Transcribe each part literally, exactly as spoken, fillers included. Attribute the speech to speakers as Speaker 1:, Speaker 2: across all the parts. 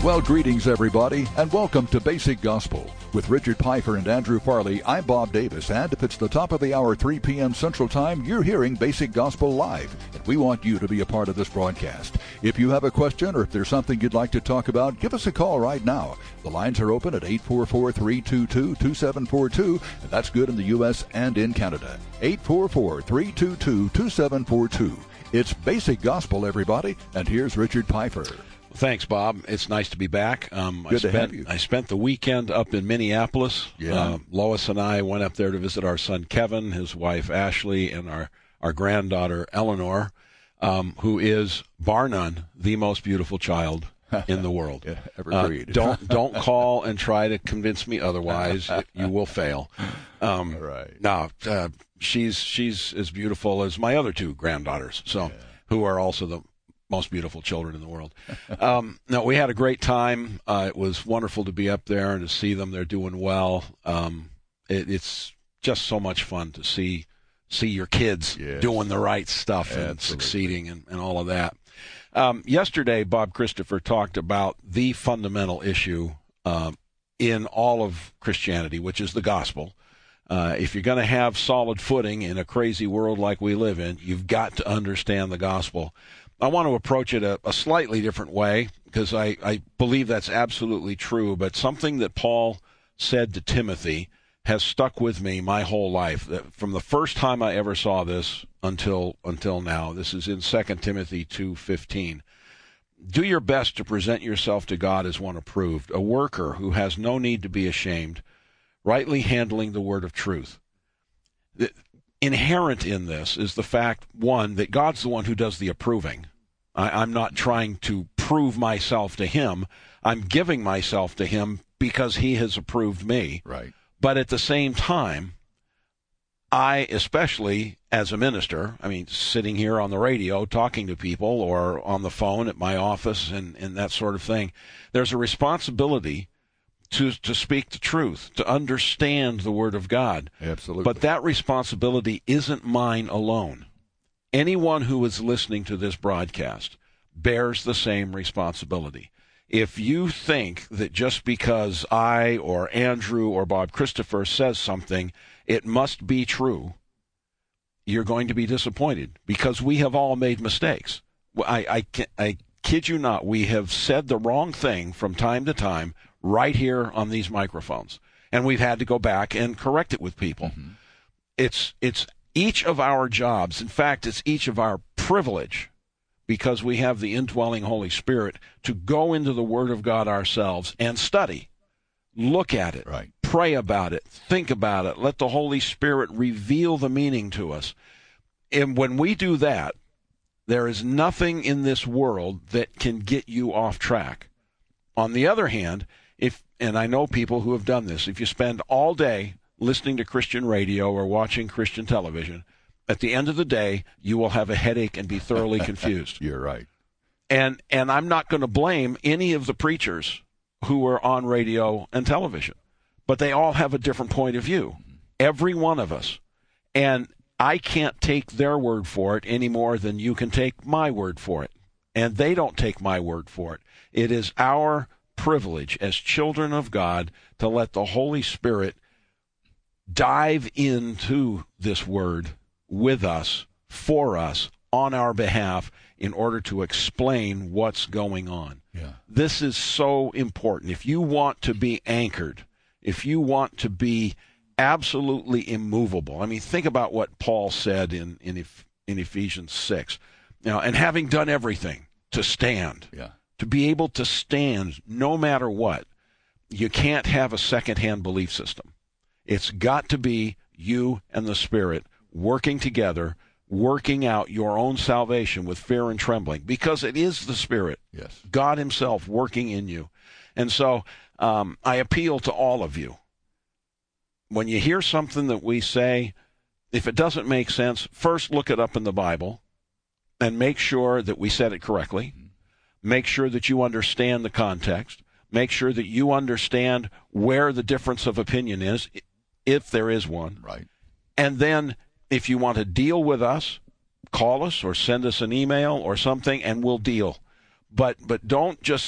Speaker 1: Well, greetings, everybody, and welcome to Basic Gospel. With Richard Pfeiffer and Andrew Farley, I'm Bob Davis, and if it's the top of the hour, three p.m. Central Time, you're hearing Basic Gospel live, and we want you to be a part of this broadcast. If you have a question or if there's something you'd like to talk about, give us a call right now. The lines are open at eight four four, three two two, two seven four two, and that's good in the U S and in Canada. eight four four, three two two, two seven four two. It's Basic Gospel, everybody, and here's Richard Pfeiffer.
Speaker 2: Thanks, Bob. It's nice to be back. Um,
Speaker 1: Good
Speaker 2: I spent,
Speaker 1: to have you.
Speaker 2: I spent the weekend up in Minneapolis.
Speaker 1: Yeah.
Speaker 2: Uh, Lois and I went up there to visit our son Kevin, his wife Ashley, and our, our granddaughter Eleanor, um, who is, bar none, the most beautiful child in the world.
Speaker 1: Yeah, ever
Speaker 2: uh,
Speaker 1: created.
Speaker 2: don't don't call and try to convince me otherwise. You will fail. Um,
Speaker 1: right.
Speaker 2: No, uh, she's she's as beautiful as my other two granddaughters. So,
Speaker 1: Yeah.
Speaker 2: who are also the most beautiful children in the world. Um, no, we had a great time. Uh, it was wonderful to be up there and to see them. They're doing well. Um, it, it's just so much fun to see see your kids
Speaker 1: Yes.
Speaker 2: doing the right stuff and
Speaker 1: Absolutely.
Speaker 2: succeeding and, and all of that. Um, yesterday, Bob Christopher talked about the fundamental issue um, in all of Christianity, which is the gospel. Uh, if you're going to have solid footing in a crazy world like we live in, you've got to understand the gospel. I want to approach it a, a slightly different way because I, I believe that's absolutely true, but something that Paul said to Timothy has stuck with me my whole life. That from the first time I ever saw this until until now. This is in Second Timothy two fifteen. Do your best to present yourself to God as one approved, a worker who has no need to be ashamed, rightly handling the word of truth. The, Inherent in this is the fact, one, that God's the one who does the approving. I, I'm not trying to prove myself to him. I'm giving myself to him because he has approved me.
Speaker 1: Right.
Speaker 2: But at the same time, I, especially as a minister, I mean, sitting here on the radio talking to people or on the phone at my office and, and that sort of thing, there's a responsibility to to speak the truth, to understand the Word of God.
Speaker 1: Absolutely.
Speaker 2: But that responsibility isn't mine alone. Anyone who is listening to this broadcast bears the same responsibility. If you think that just because I or Andrew or Bob Christopher says something, it must be true, you're going to be disappointed because we have all made mistakes. I, I, I kid you not, we have said the wrong thing from time to time right here on these microphones. And we've had to go back and correct it with people. Mm-hmm. It's it's each of our jobs. In fact, it's each of our privilege, because we have the indwelling Holy Spirit, to go into the Word of God ourselves and study. Look at it.
Speaker 1: Right.
Speaker 2: Pray about it. Think about it. Let the Holy Spirit reveal the meaning to us. And when we do that, there is nothing in this world that can get you off track. On the other hand, if and I know people who have done this, if you spend all day listening to Christian radio or watching Christian television, at the end of the day, you will have a headache and be thoroughly confused.
Speaker 1: You're right.
Speaker 2: And and I'm not going to blame any of the preachers who are on radio and television, but they all have a different point of view, every one of us. And I can't take their word for it any more than you can take my word for it. And they don't take my word for it. It is our privilege as children of God to let the Holy Spirit dive into this word with us, for us, on our behalf, in order to explain what's going on.
Speaker 1: Yeah.
Speaker 2: This is so important. If you want to be anchored, if you want to be absolutely immovable, I mean, think about what Paul said in in, in Ephesians six. Now, and having done everything to stand,
Speaker 1: Yeah.
Speaker 2: to be able to stand no matter what, you can't have a second-hand belief system. It's got to be you and the Spirit working together, working out your own salvation with fear and trembling, because it is the Spirit,
Speaker 1: Yes.
Speaker 2: God himself working in you. And so um, I appeal to all of you. When you hear something that we say, if it doesn't make sense, first look it up in the Bible and make sure that we said it correctly. Make sure that you understand the context. Make sure that you understand where the difference of opinion is, if there is one.
Speaker 1: Right.
Speaker 2: And then if you want to deal with us, call us or send us an email or something, and we'll deal. But but don't just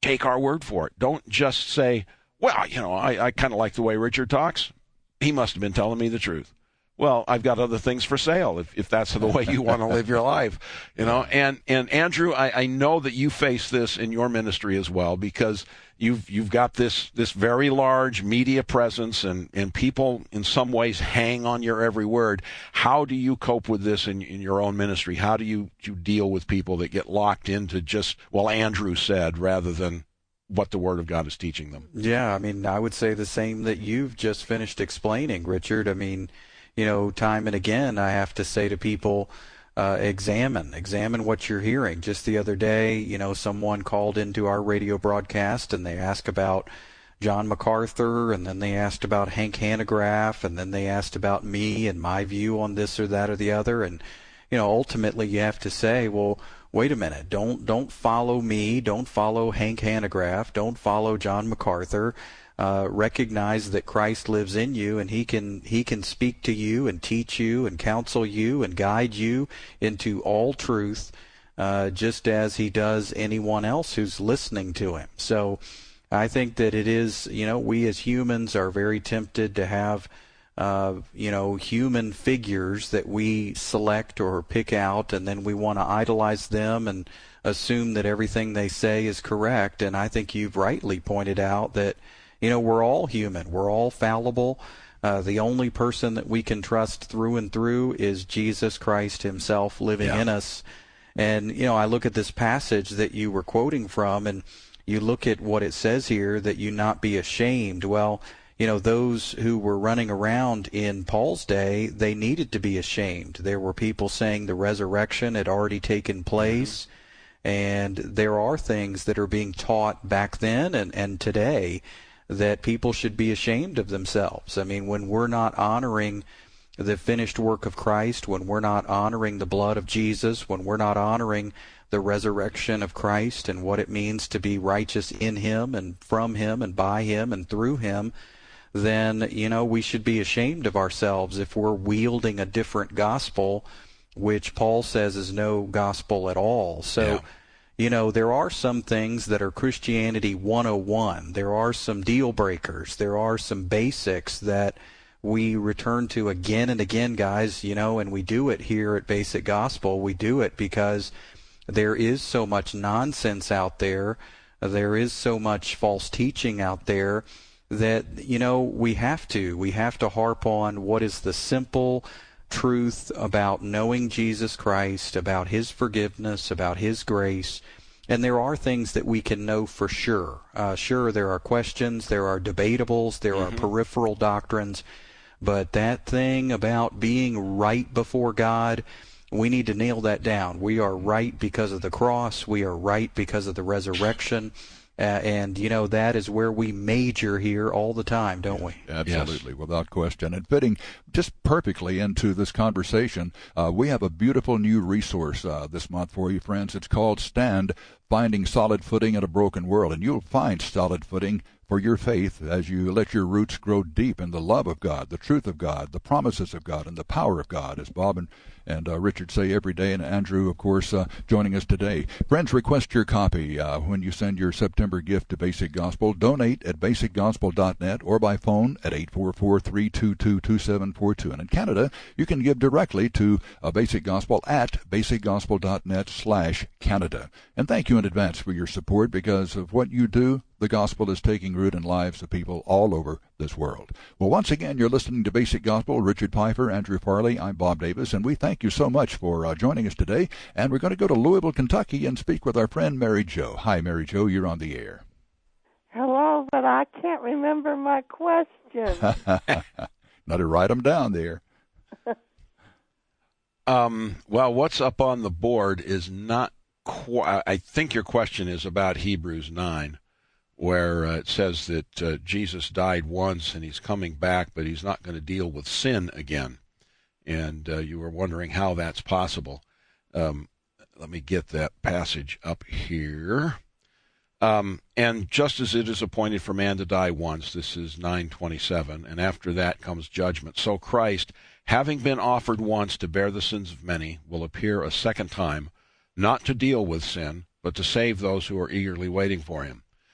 Speaker 2: take our word for it. Don't just say, well, you know, I, I kind of like the way Richard talks. He must have been telling me the truth. Well, I've got other things for sale if, if that's the way you want to live your life, you know. And and Andrew, I, I know that you face this in your ministry as well, because you've you've got this this very large media presence, and, and people in some ways hang on your every word. How do you cope with this in, in your own ministry? How do you, you deal with people that get locked into just, well, Andrew said, rather than what the Word of God is teaching them?
Speaker 3: Yeah, I mean, I would say the same that you've just finished explaining, Richard. I mean, you know, time and again, I have to say to people, uh, examine, examine what you're hearing. Just the other day, you know, someone called into our radio broadcast and they asked about John MacArthur, and then they asked about Hank Hanegraaff, and then they asked about me and my view on this or that or the other. And, you know, ultimately you have to say, well, wait a minute, don't don't follow me, don't follow Hank Hanegraaff, don't follow John MacArthur. Uh, recognize that Christ lives in you, and he can he can speak to you and teach you and counsel you and guide you into all truth, uh, just as he does anyone else who's listening to him. So I think that it is, you know, we as humans are very tempted to have, uh, you know, human figures that we select or pick out, and then we want to idolize them and assume that everything they say is correct. And I think you've rightly pointed out that, you know, we're all human. We're all fallible. Uh, the only person that we can trust through and through is Jesus Christ himself living yeah. in us. And, you know, I look at this passage that you were quoting from, and you look at what it says here, that you not be ashamed. Well, you know, those who were running around in Paul's day, they needed to be ashamed. There were people saying the resurrection had already taken place. Mm-hmm. And there are things that are being taught back then and, and today that people should be ashamed of themselves. I mean, when we're not honoring the finished work of Christ, when we're not honoring the blood of Jesus, when we're not honoring the resurrection of Christ and what it means to be righteous in him and from him and by him and through him, then, you know, we should be ashamed of ourselves if we're wielding a different gospel, which Paul says is no gospel at all. So, yeah. You know, there are some things that are Christianity one oh one. There are some deal breakers. There are some basics that we return to again and again, guys, you know, and we do it here at Basic Gospel. We do it because there is so much nonsense out there. There is so much false teaching out there that, you know, we have to. We have to harp on what is the simple truth about knowing Jesus Christ, about his forgiveness, about his grace. And there are things that we can know for sure. Uh, sure, there are questions, there are debatables, there mm-hmm. are peripheral doctrines, but that thing about being right before God, we need to nail that down. We are right because of the cross. We are right because of the resurrection. Uh, and, you know, that is where we major here all the time, don't we?
Speaker 1: Absolutely,
Speaker 2: yes.
Speaker 1: Without question. And fitting just perfectly into this conversation, uh, we have a beautiful new resource uh, this month for you, friends. It's called Stand, Finding Solid Footing in a Broken World. And you'll find solid footing for your faith as you let your roots grow deep in the love of God, the truth of God, the promises of God, and the power of God, as Bob and, and uh, Richard say every day, and Andrew, of course, uh, joining us today. Friends, request your copy uh, when you send your September gift to Basic Gospel. Donate at basic gospel dot net or by phone at eight four four, three two two, two seven four two. And in Canada, you can give directly to uh, Basic Gospel at basic gospel dot net slash Canada. And thank you in advance for your support, because of what you do, the gospel is taking root in lives of people all over this world. Well, once again, you're listening to Basic Gospel. Richard Pfeiffer, Andrew Farley, I'm Bob Davis, and we thank you so much for uh, joining us today. And we're going to go to Louisville, Kentucky, and speak with our friend Mary Jo. Hi, Mary Jo, you're on the air.
Speaker 4: Hello, but I can't remember my question.
Speaker 1: Now to write them down there.
Speaker 2: um, well, what's up on the board is not quite, I think your question is about Hebrews nine. Where uh, it says that uh, Jesus died once and he's coming back, but he's not going to deal with sin again. And uh, you were wondering how that's possible. Um, let me get that passage up here. Um, and just as it is appointed for man to die once, this is nine twenty-seven, and after that comes judgment. So Christ, having been offered once to bear the sins of many, will appear a second time, not to deal with sin, but to save those who are eagerly waiting for him.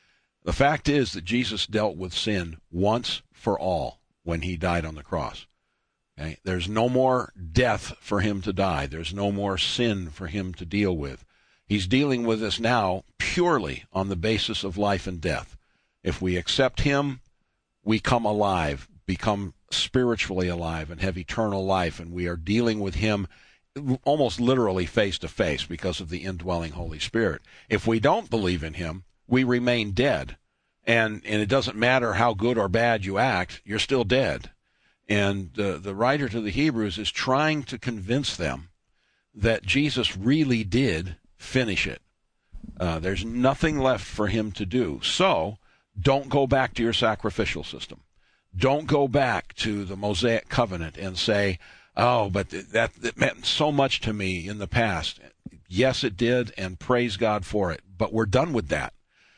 Speaker 2: The fact is that Jesus dealt with sin once for all when he died on the cross. Okay? There's no more death for him to die. There's no more sin for him to deal with. He's dealing with us now purely on the basis of life and death. If we accept him, we come alive, become spiritually alive, and have eternal life, and we are dealing with him almost literally face to face because of the indwelling Holy Spirit. If we don't believe in him, we remain dead. And and it doesn't matter how good or bad you act, you're still dead. And uh, the writer to the Hebrews is trying to convince them that Jesus really did finish it. Uh, there's nothing left for him to do. So don't go back to your sacrificial system. Don't go back to the Mosaic covenant and say, oh, but that, that meant so much to me in the past. Yes, it did, and praise God for it. But we're done with that.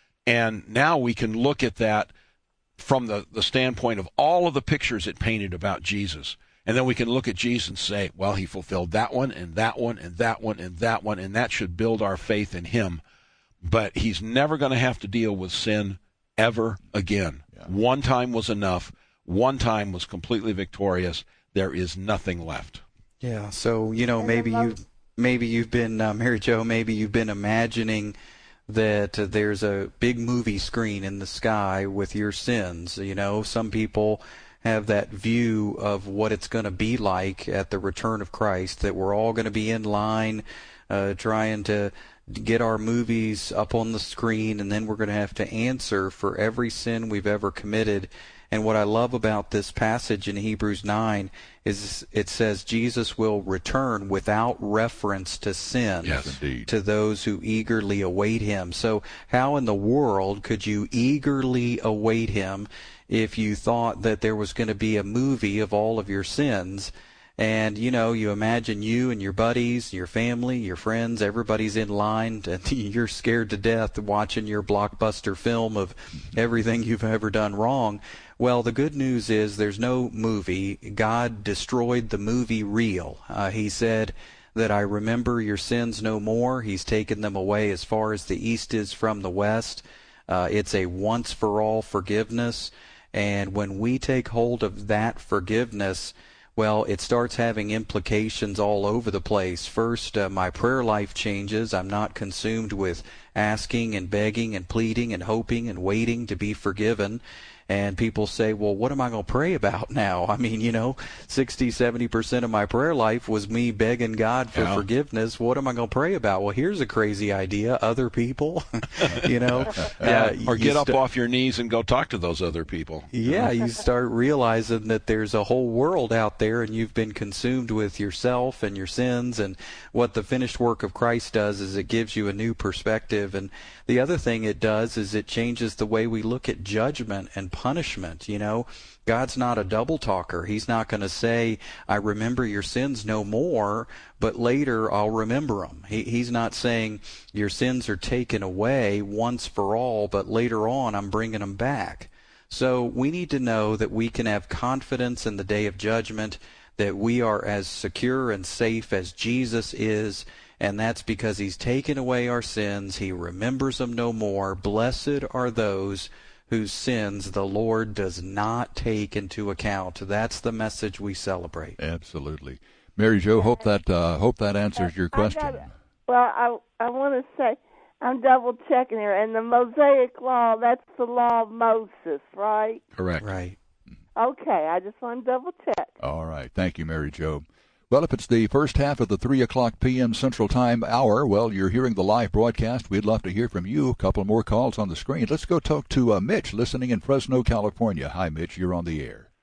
Speaker 2: And now we can look at that from the, the standpoint of all of the pictures it painted about Jesus. And then we can look at Jesus and say, well, he fulfilled that one and that one and that one and that one, and that should build our faith in him. But he's never going to have to deal with sin ever again. Yeah. One time was enough. One time was completely victorious. There is nothing left.
Speaker 3: Yeah, so, you know, maybe you maybe you've been, uh, Mary Jo, maybe you've been imagining that uh, there's a big movie screen in the sky with your sins. You know, some people have that view of what it's going to be like at the return of Christ, that we're all going to be in line uh, trying to get our movies up on the screen, and then we're going to have to answer for every sin we've ever committed. And what I love about this passage in Hebrews nine is it says Jesus will return without reference to sin.
Speaker 2: Yes,
Speaker 1: indeed.
Speaker 3: To those who eagerly await him. So how in the world could you eagerly await him if you thought that there was going to be a movie of all of your sins? And, you know, you imagine you and your buddies, your family, your friends, everybody's in line, and you're scared to death watching your blockbuster film of everything you've ever done wrong. Well, the good news is there's no movie. God destroyed the movie reel. Uh, he said that I remember your sins no more. He's taken them away as far as the east is from the west. Uh, it's a once-for-all forgiveness. And when we take hold of that forgiveness, well, it starts having implications all over the place. First, uh, my prayer life changes. I'm not consumed with asking and begging and pleading and hoping and waiting to be forgiven. And people say, well, what am I going to pray about now? I mean, you know, sixty, seventy percent of my prayer life was me begging God for
Speaker 2: yeah.
Speaker 3: forgiveness. What am I going to pray about? Well, here's a crazy idea. Other people, you know.
Speaker 2: yeah.
Speaker 3: Uh,
Speaker 2: or get
Speaker 3: st-
Speaker 2: up off your knees and go talk to those other people.
Speaker 3: Yeah, you start realizing that there's a whole world out there, and you've been consumed with yourself and your sins. And what the finished work of Christ does is it gives you a new perspective. And the other thing it does is it changes the way we look at judgment and punishment. You know, God's not a double talker. He's not going to say, I remember your sins no more, but later I'll remember them. He, he's not saying your sins are taken away once for all, but later on I'm bringing them back. So we need to know that we can have confidence in the day of judgment, that we are as secure and safe as Jesus is, and that's because he's taken away our sins. He remembers them no more. Blessed are those whose sins the Lord does not take into account. That's the message we celebrate.
Speaker 1: Absolutely. Mary Jo, hope that uh, hope that answers your question.
Speaker 4: I got, well, I I want to say, I'm double checking here, and the Mosaic Law, that's the law of Moses, right?
Speaker 2: Correct.
Speaker 3: Right.
Speaker 4: Okay, I just want to double check.
Speaker 1: All right. Thank you, Mary Jo. Well, if it's the first half of the three o'clock p.m. Central Time hour, well, you're hearing the live broadcast. We'd love to hear from you. A couple more calls on the screen. Let's go talk to uh, Mitch, listening in Fresno, California. Hi, Mitch. You're on the air.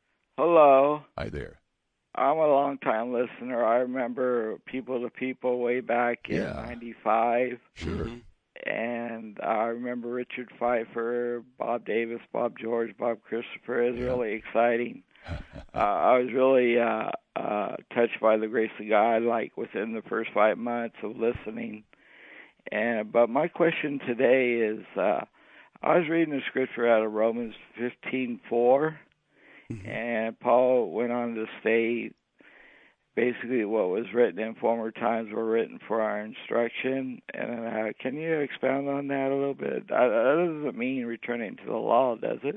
Speaker 5: Hello.
Speaker 1: Hi there.
Speaker 5: I'm a long-time listener. I remember People to People way back in
Speaker 1: Yeah.
Speaker 5: ninety-five.
Speaker 1: Sure.
Speaker 2: Mm-hmm.
Speaker 5: And I remember Richard Pfeiffer, Bob Davis, Bob George, Bob Christopher. It was
Speaker 1: Yeah.
Speaker 5: really exciting. uh, I was really uh, uh, touched by the grace of God, like within the first five months of listening. And but my question today is, uh, I was reading the scripture out of Romans fifteen four, mm-hmm. and Paul went on to state basically what was written in former times were written for our instruction. And uh, can you expound on that a little bit? That doesn't mean returning to the law, does it?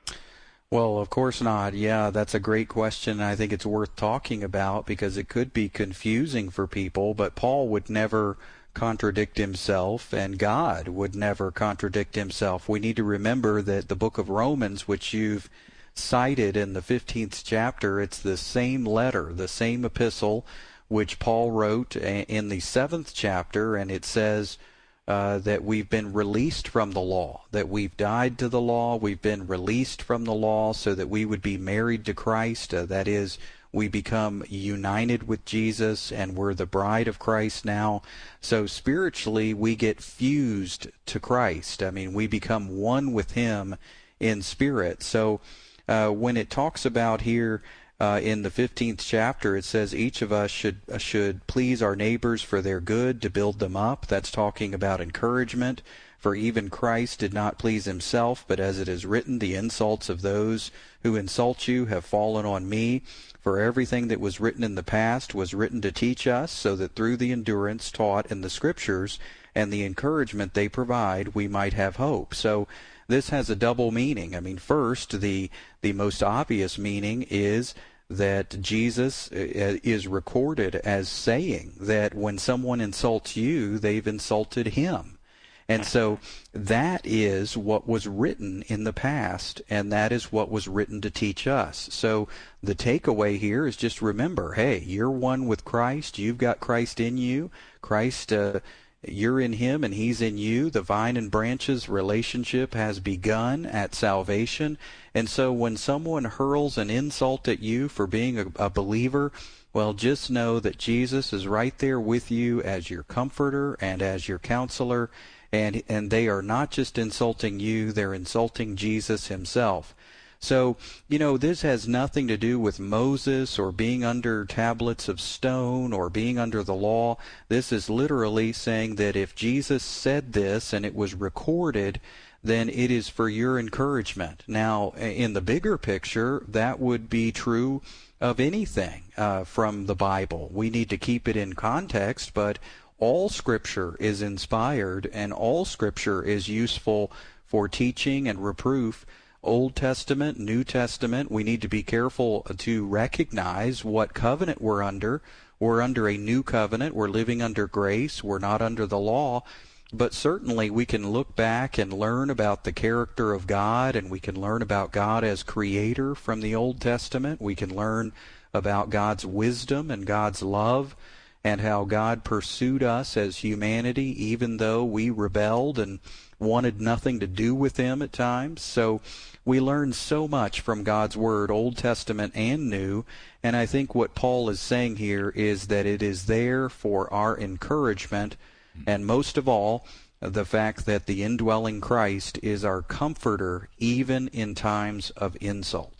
Speaker 3: Well, of course not. Yeah, that's a great question. I think it's worth talking about because it could be confusing for people, but Paul would never contradict himself, and God would never contradict himself. We need to remember that the book of Romans, which you've cited in the fifteenth chapter, it's the same letter, the same epistle, which Paul wrote in the seventh chapter, and it says uh, that we've been released from the law, that we've died to the law, we've been released from the law so that we would be married to Christ, uh, that is, we become united with Jesus, and we're the bride of Christ now. So spiritually, we get fused to Christ. I mean, we become one with Him in spirit. So uh, when it talks about here uh, in the fifteenth chapter, it says each of us should uh, should please our neighbors for their good, to build them up. That's talking about encouragement. For even Christ did not please himself, but as it is written, the insults of those who insult you have fallen on me. For everything that was written in the past was written to teach us, so that through the endurance taught in the Scriptures and the encouragement they provide, we might have hope. So this has a double meaning. I mean, first, the the most obvious meaning is that Jesus is recorded as saying that when someone insults you, they've insulted him. And so that is what was written in the past, and that is what was written to teach us. So the takeaway here is just remember, hey, you're one with Christ. You've got Christ in you. Christ, uh, you're in him and he's in you. The vine and branches relationship has begun at salvation. And so when someone hurls an insult at you for being a, a believer, well, just know that Jesus is right there with you as your comforter and as your counselor. And and they are not just insulting you, they're insulting Jesus himself. So, you know, this has nothing to do with Moses or being under tablets of stone or being under the law. This is literally saying that if Jesus said this and it was recorded, then it is for your encouragement. Now, in the bigger picture, that would be true of anything uh, from the Bible. We need to keep it in context, but all Scripture is inspired, and all Scripture is useful for teaching and reproof. Old Testament, New Testament, we need to be careful to recognize what covenant we're under. We're under a new covenant. We're living under grace. We're not under the law. But certainly we can look back and learn about the character of God, and we can learn about God as creator from the Old Testament. We can learn about God's wisdom and God's love, and how God pursued us as humanity even though we rebelled and wanted nothing to do with him at times. So we learn so much from God's Word, Old Testament and New, and I think what Paul is saying here is that it is there for our encouragement, and most of all, the fact that the indwelling Christ is our comforter even in times of insult.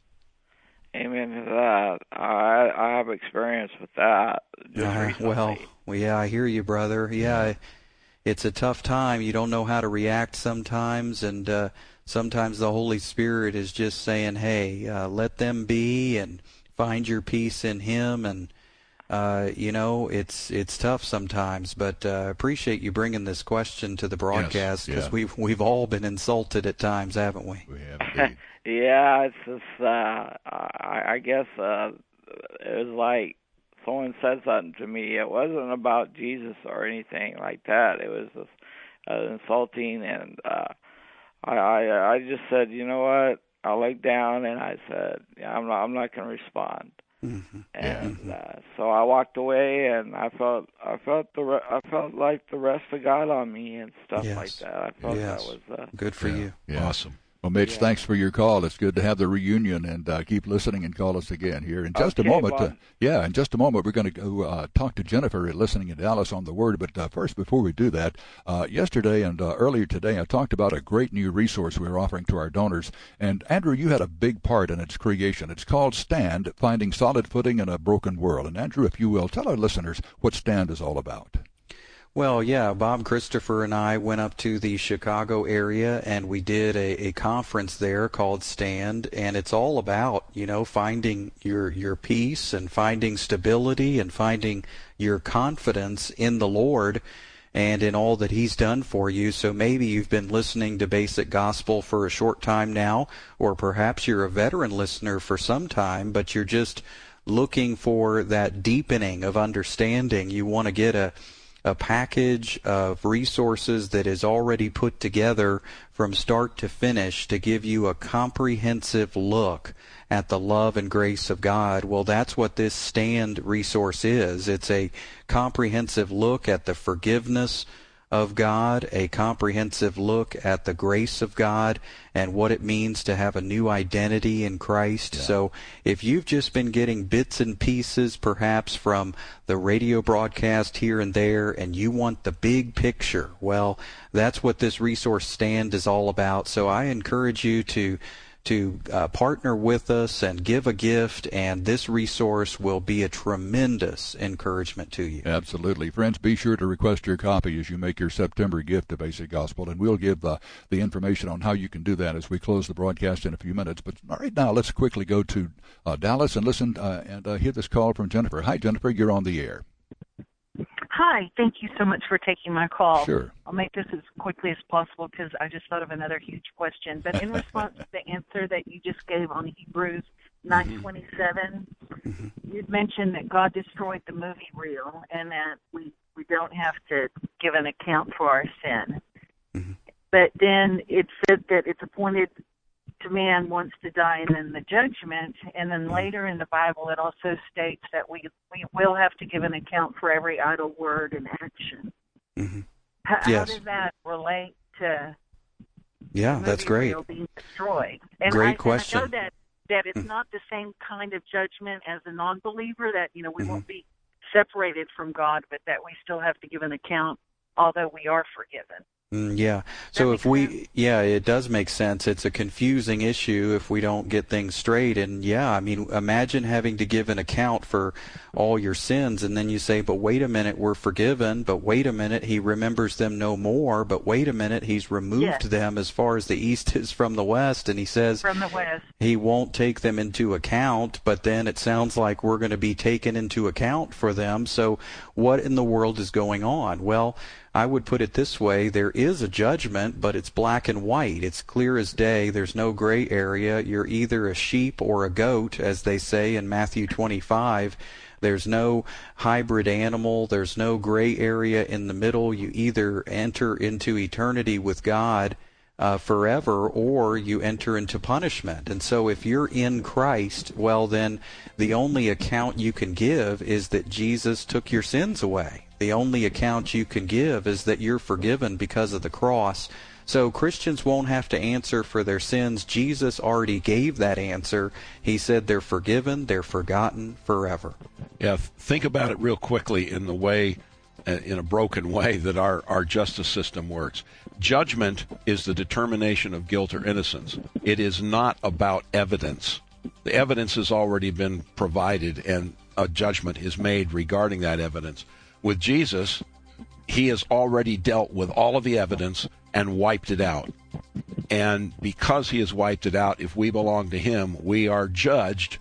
Speaker 5: Amen to that. I I have experience with that. Just
Speaker 3: uh, well, well, yeah, I hear you, brother. Yeah, it's a tough time. You don't know how to react sometimes, and uh, sometimes the Holy Spirit is just saying, "Hey, uh, let them be, and find your peace in Him." And uh, you know, it's it's tough sometimes. But I uh, appreciate you bringing this question to the broadcast, because yes, yeah. we've we've all been insulted at times, haven't we?
Speaker 1: We have indeed.
Speaker 5: Yeah, it's just, uh, I, I guess uh, it was like someone said something to me. It wasn't about Jesus or anything like that. It was just uh, insulting, and uh, I, I I just said, you know what? I looked down and I said, yeah, I'm not I'm not going to respond. Mm-hmm. And yeah. uh, so I walked away, and I felt I felt the re- I felt like the rest of God on me and stuff
Speaker 3: yes.
Speaker 5: like that. I felt
Speaker 3: yes.
Speaker 5: that was uh,
Speaker 3: good for
Speaker 1: yeah.
Speaker 3: you.
Speaker 1: Yeah.
Speaker 2: Awesome.
Speaker 1: Well, Mitch,
Speaker 5: yeah.
Speaker 1: thanks for your call. It's good to have the reunion, and uh, keep listening and call us again here. In just
Speaker 5: okay,
Speaker 1: a moment,
Speaker 5: well,
Speaker 1: uh, yeah, in just a moment, we're going to go uh, talk to Jennifer listening in Dallas on the Word. But uh, first, before we do that, uh, yesterday and uh, earlier today, I talked about a great new resource we were offering to our donors. And Andrew, you had a big part in its creation. It's called Stand, Finding Solid Footing in a Broken World. And Andrew, if you will, tell our listeners what Stand is all about.
Speaker 3: Well, yeah, Bob Christopher and I went up to the Chicago area and we did a, a conference there called Stand, and it's all about, you know, finding your your peace and finding stability and finding your confidence in the Lord and in all that He's done for you. So maybe you've been listening to Basic Gospel for a short time now, or perhaps you're a veteran listener for some time, but you're just looking for that deepening of understanding. You want to get a a package of resources that is already put together from start to finish to give you a comprehensive look at the love and grace of God. Well, that's what this Stand resource is. It's a comprehensive look at the forgiveness of God, a comprehensive look at the grace of God and what it means to have a new identity in Christ. Yeah. So if you've just been getting bits and pieces perhaps from the radio broadcast here and there and you want the big picture, well, that's what this resource Stand is all about. So I encourage you to to uh, partner with us and give a gift, and this resource will be a tremendous encouragement to you.
Speaker 1: Absolutely. Friends, be sure to request your copy as you make your September gift to Basic Gospel, and we'll give uh, the information on how you can do that as we close the broadcast in a few minutes. But right now, let's quickly go to uh, Dallas and listen uh, and uh, hear this call from Jennifer. Hi, Jennifer. You're on the air.
Speaker 6: Hi, thank you so much for taking my call.
Speaker 1: Sure.
Speaker 6: I'll make this as quickly as possible because I just thought of another huge question. But in response to the answer that you just gave on Hebrews nine twenty-seven, mm-hmm. you'd mentioned that God destroyed the movie reel and that we, we don't have to give an account for our sin. Mm-hmm. But then it said that it's appointed to man once to die and then the judgment, and then later in the Bible it also states that we we will have to give an account for every idle word and action. Mm-hmm. How,
Speaker 3: yes.
Speaker 6: how does that relate to
Speaker 3: yeah, that's great.
Speaker 6: being destroyed? And
Speaker 3: great
Speaker 6: I,
Speaker 3: question.
Speaker 6: And I know that, that it's mm-hmm. not the same kind of judgment as a non-believer, that you know we mm-hmm. won't be separated from God, but that we still have to give an account, although we are forgiven.
Speaker 3: Mm, yeah. So if we, sense? yeah, it does make sense. It's a confusing issue if we don't get things straight. And yeah, I mean, imagine having to give an account for all your sins, and then you say, but wait a minute, we're forgiven, but wait a minute, He remembers them no more, but wait a minute, He's removed yes. them as far as the east is from the west, and He says
Speaker 6: from the west.
Speaker 3: He won't take them into account, but then it sounds like we're going to be taken into account for them. So what in the world is going on? Well, I would put it this way: there is a judgment, but it's black and white. It's clear as day. There's no gray area. You're either a sheep or a goat, as they say in Matthew twenty-five. There's no hybrid animal. There's no gray area in the middle. You either enter into eternity with God uh, forever, or you enter into punishment. And so if you're in Christ, well, then the only account you can give is that Jesus took your sins away. The only account you can give is that you're forgiven because of the cross. So Christians won't have to answer for their sins. Jesus already gave that answer. He said they're forgiven, they're forgotten forever.
Speaker 2: Yeah, think about it real quickly in the way, uh, in a broken way, that our, our justice system works. Judgment is the determination of guilt or innocence. It is not about evidence. The evidence has already been provided, and a judgment is made regarding that evidence. With Jesus, He has already dealt with all of the evidence and wiped it out. And because He has wiped it out, if we belong to Him, we are judged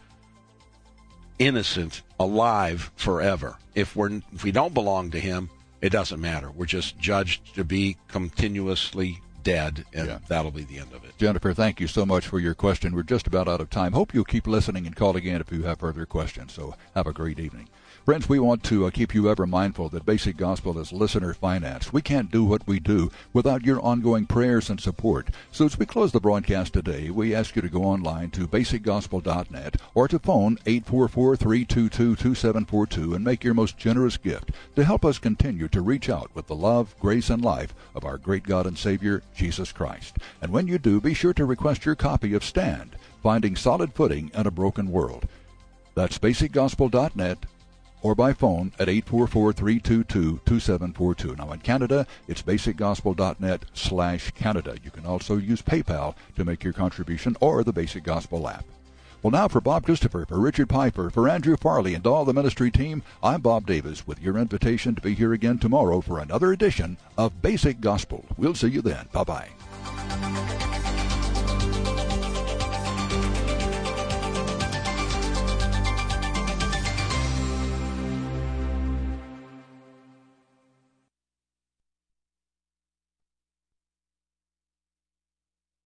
Speaker 2: innocent, alive forever. If we're if we don't belong to Him, it doesn't matter. We're just judged to be continuously dead, and yeah. that'll be the end of it.
Speaker 1: Jennifer, thank you so much for your question. We're just about out of time. Hope you'll keep listening and call again if you have further questions. So have a great evening. Friends, we want to uh, keep you ever mindful that Basic Gospel is listener financed. We can't do what we do without your ongoing prayers and support. So as we close the broadcast today, we ask you to go online to basic gospel dot net or to phone eight four four, three two two, two seven four two and make your most generous gift to help us continue to reach out with the love, grace, and life of our great God and Savior, Jesus Christ. And when you do, be sure to request your copy of Stand, Finding Solid Footing in a Broken World. That's basic gospel dot net. Or by phone at eight four four, three two two, two seven four two. Now in Canada, it's basic gospel dot net slash Canada. You can also use PayPal to make your contribution or the Basic Gospel app. Well, now for Bob Christopher, for Richard Piper, for Andrew Farley, and all the ministry team, I'm Bob Davis with your invitation to be here again tomorrow for another edition of Basic Gospel. We'll see you then. Bye-bye.